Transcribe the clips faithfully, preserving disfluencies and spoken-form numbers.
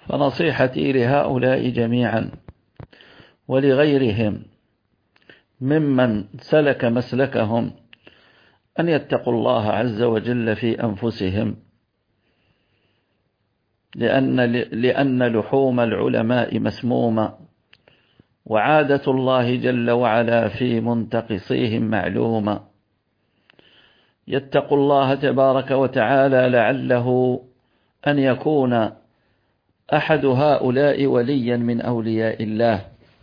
فنصيحتي لهؤلاء جميعا ولغيرهم ممن سلك مسلكهم أن يتقوا الله عز وجل في أنفسهم، لأن, لأن لحوم العلماء مسمومة، وعادة الله جل وعلا في منتقصيهم معلومة. يتقوا الله تبارك وتعالى لعله أن يكون أحد هؤلاء وليا من أولياء الله.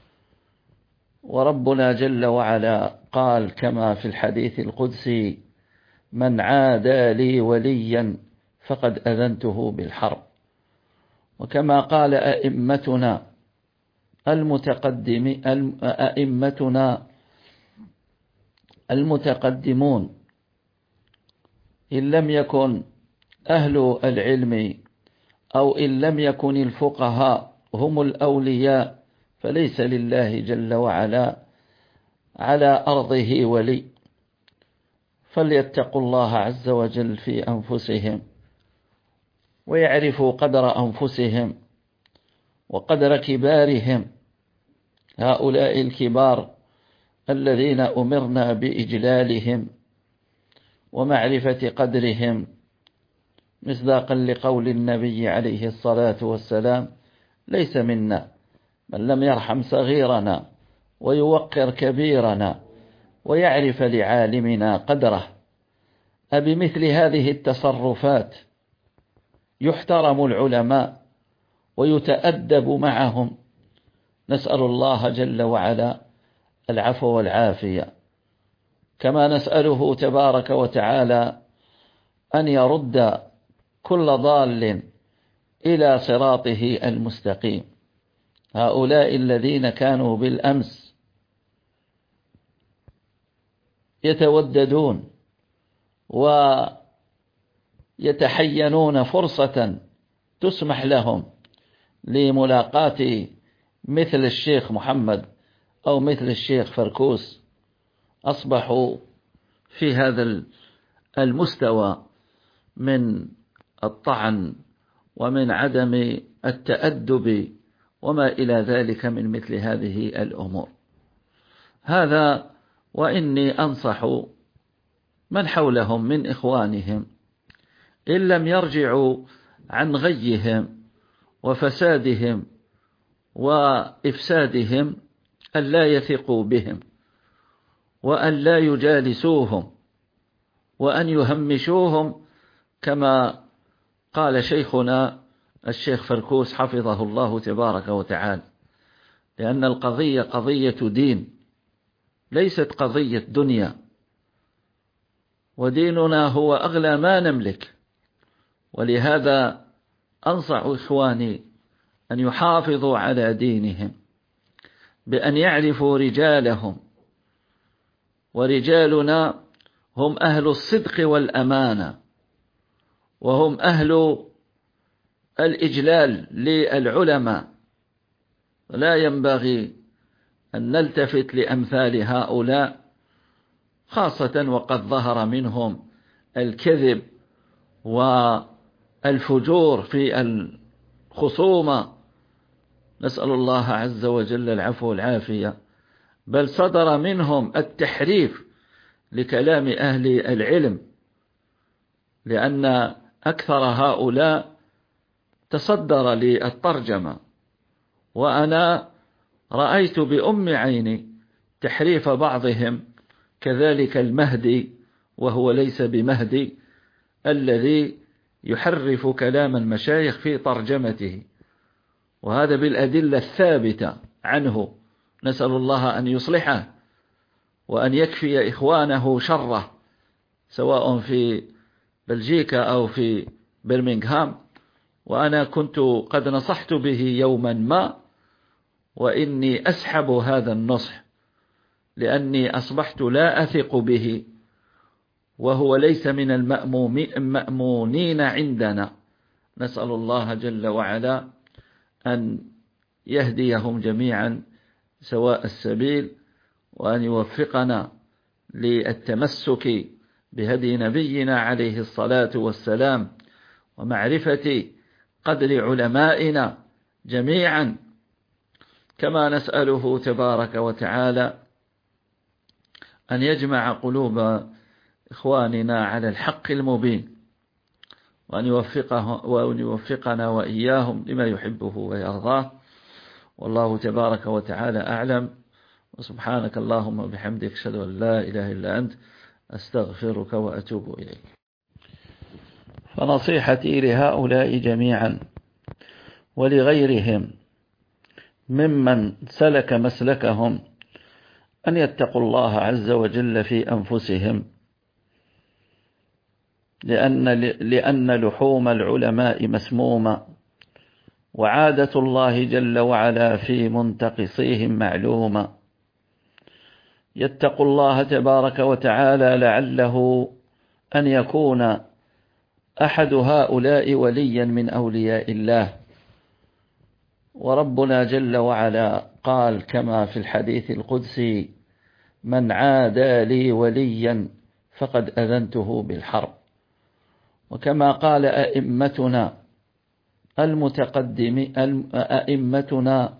وربنا جل وعلا قال كما في الحديث القدسي: من عادى لي وليا فقد أذنته بالحرب. وكما قال أئمتنا المتقدم أئمتنا المتقدمون: إن لم يكن أهل العلم أو إن لم يكن الفقهاء هم الأولياء فليس لله جل وعلا على أرضه ولي. فليتقوا الله عز وجل في أنفسهم، ويعرفوا قدر أنفسهم وقدر كبارهم، هؤلاء الكبار الذين أمرنا بإجلالهم ومعرفة قدرهم، مصداقا لقول النبي عليه الصلاة والسلام: ليس منا من لم يرحم صغيرنا ويوقر كبيرنا ويعرف لعالمنا قدره. أبمثل هذه التصرفات يحترم العلماء ويتأدب معهم؟ نسأل الله جل وعلا العفو والعافية، كما نسأله تبارك وتعالى أن يرد كل ضال إلى صراطه المستقيم. هؤلاء الذين كانوا بالأمس يتوددون ويتحينون فرصة تسمح لهم لملاقاة مثل الشيخ محمد أو مثل الشيخ فركوس، أصبحوا في هذا المستوى من الطعن ومن عدم التأدب وما إلى ذلك من مثل هذه الأمور. هذا وإني أنصح من حولهم من إخوانهم إن لم يرجعوا عن غيهم وفسادهم وإفسادهم أن لا يثقوا بهم، وأن لا يجالسوهم، وأن يهمشوهم، كما قال شيخنا الشيخ فركوس حفظه الله تبارك وتعالى، لأن القضية قضية دين ليست قضية دنيا، وديننا هو أغلى ما نملك. ولهذا أنصح إخواني أن يحافظوا على دينهم بأن يعرفوا رجالهم، ورجالنا هم أهل الصدق والأمانة، وهم أهل الإجلال للعلماء. لا ينبغي أن نلتفت لأمثال هؤلاء، خاصة وقد ظهر منهم الكذب والفجور في الخصومة، نسأل الله عز وجل العفو والعافية. بل صدر منهم التحريف لكلام أهل العلم، لأن أكثر هؤلاء تصدر للترجمة، وأنا رأيت بأم عيني تحريف بعضهم، كذلك المهدي وهو ليس بمهدي الذي يحرف كلام المشايخ في ترجمته، وهذا بالأدلة الثابتة عنه. نسأل الله أن يصلحه وأن يكفي إخوانه شره، سواء في بلجيكا أو في برمنغهام. وأنا كنت قد نصحت به يوما ما، وإني أسحب هذا النصح لأني أصبحت لا أثق به، وهو ليس من المأمونين عندنا. نسأل الله جل وعلا أن يهديهم جميعا سواء السبيل، وأن يوفقنا للتمسك بهدي نبينا عليه الصلاة والسلام، ومعرفة قدر علمائنا جميعا، كما نسأله تبارك وتعالى أن يجمع قلوب إخواننا على الحق المبين، وأن يوفقه وأن يوفقنا وإياهم لما يحبه ويرضاه. والله تبارك وتعالى أعلم، وسبحانك اللهم وبحمدك أشهد أن لا إله إلا أنت أستغفرك وأتوب إليك. فنصيحتي لهؤلاء جميعا ولغيرهم ممن سلك مسلكهم أن يتقوا الله عز وجل في أنفسهم، لأن لأن لحوم العلماء مسمومة، وعادة الله جل وعلا في منتقصيهم معلومة. يتقوا الله تبارك وتعالى لعله أن يكون أحد هؤلاء وليا من أولياء الله. وربنا جل وعلا قال كما في الحديث القدسي: من عادى لي وليا فقد أذنته بالحرب. وكما قال أئمتنا المتقدم أئمتنا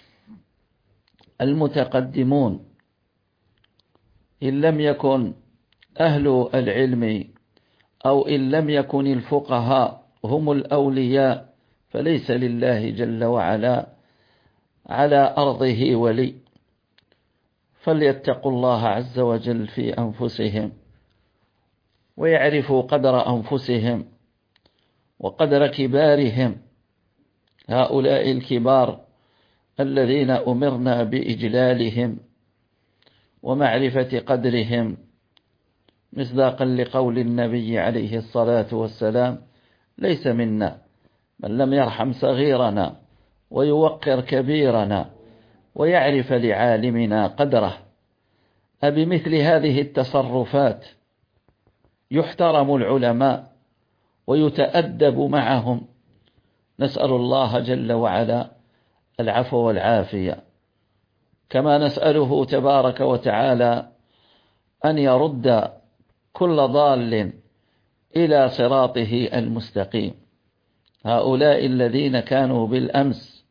المتقدمون: إن لم يكن أهل العلم أو إن لم يكن الفقهاء هم الأولياء فليس لله جل وعلا على أرضه ولي. فليتقوا الله عز وجل في أنفسهم، ويعرفوا قدر أنفسهم وقدر كبارهم، هؤلاء الكبار الذين أمرنا بإجلالهم ومعرفة قدرهم، مصداقا لقول النبي عليه الصلاة والسلام: ليس منا من لم يرحم صغيرنا ويوقر كبيرنا ويعرف لعالمنا قدره. أبمثل هذه التصرفات يحترم العلماء ويتأدب معهم؟ نسأل الله جل وعلا العفو والعافية، كما نسأله تبارك وتعالى أن يرد كل ضال إلى صراطه المستقيم. هؤلاء الذين كانوا بالأمس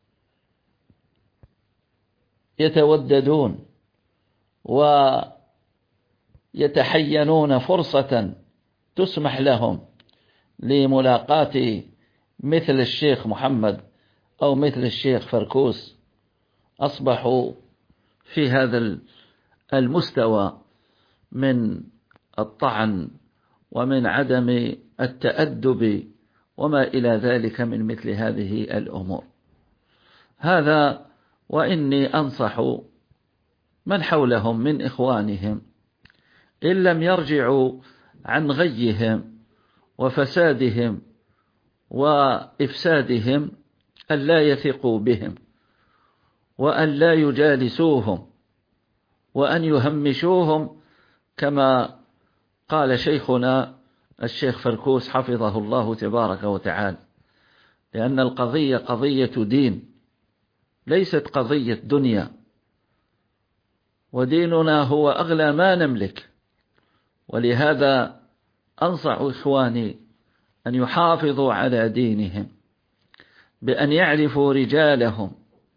يتوددون ويتحينون فرصة تسمح لهم لملاقاة مثل الشيخ محمد أو مثل الشيخ فركوس، أصبحوا في هذا المستوى من الطعن ومن عدم التأدب وما إلى ذلك من مثل هذه الأمور. هذا وإني أنصح من حولهم من إخوانهم إن لم يرجعوا عن غيهم وفسادهم وإفسادهم أن لا يثقوا بهم، وأن لا يجالسوهم، وأن يهمشوهم، كما قال شيخنا الشيخ فركوس حفظه الله تبارك وتعالى، لأن القضية قضية دين ليست قضية دنيا، وديننا هو أغلى ما نملك. ولهذا أنصح إخواني أن يحافظوا على دينهم بأن يعرفوا رجالهم،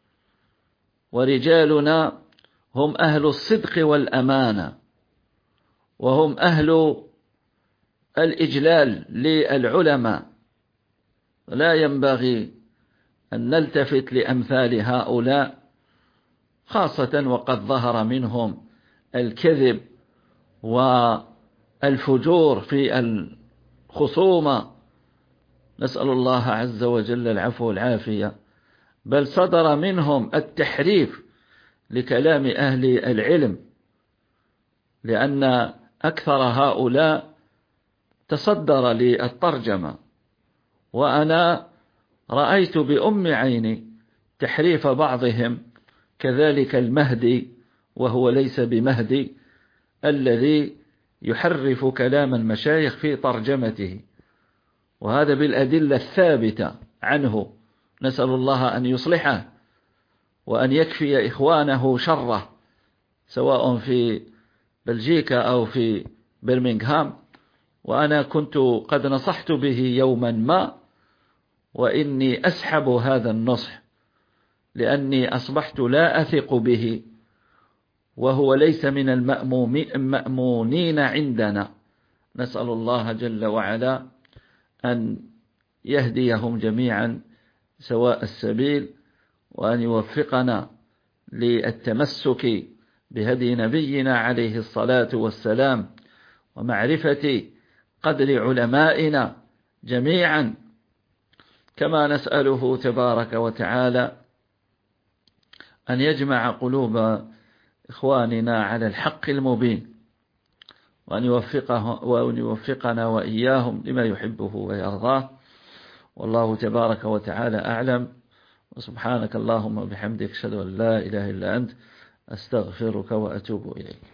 ورجالنا هم أهل الصدق والأمانة، وهم أهل الإجلال للعلماء. لا ينبغي أن نلتفت لأمثال هؤلاء، خاصة وقد ظهر منهم الكذب والفجور في الخصومة، نسأل الله عز وجل العفو والعافية. بل صدر منهم التحريف لكلام أهل العلم، لأن أكثر هؤلاء تصدر للترجمة، وأنا رأيت بأم عيني تحريف بعضهم، كذلك المهدي وهو ليس بمهدي الذي يحرف كلام المشايخ في ترجمته، وهذا بالأدلة الثابتة عنه. نسأل الله أن يصلحه وأن يكفي إخوانه شره، سواء في بلجيكا أو في برمنغهام. وأنا كنت قد نصحت به يوما ما، وإني أسحب هذا النصح لأني أصبحت لا أثق به، وهو ليس من المأمونين عندنا. نسأل الله جل وعلا أن يهديهم جميعا سواء السبيل، وأن يوفقنا للتمسك بهدي نبينا عليه الصلاة والسلام، ومعرفة قدر علمائنا جميعا، كما نسأله تبارك وتعالى أن يجمع قلوب إخواننا على الحق المبين، وأن يوفقه وأن يوفقنا وإياهم لما يحبه ويرضاه. والله تبارك وتعالى أعلم، وسبحانك اللهم وبحمدك أشهد أن لا إله إلا أنت أستغفرك وأتوب إليك.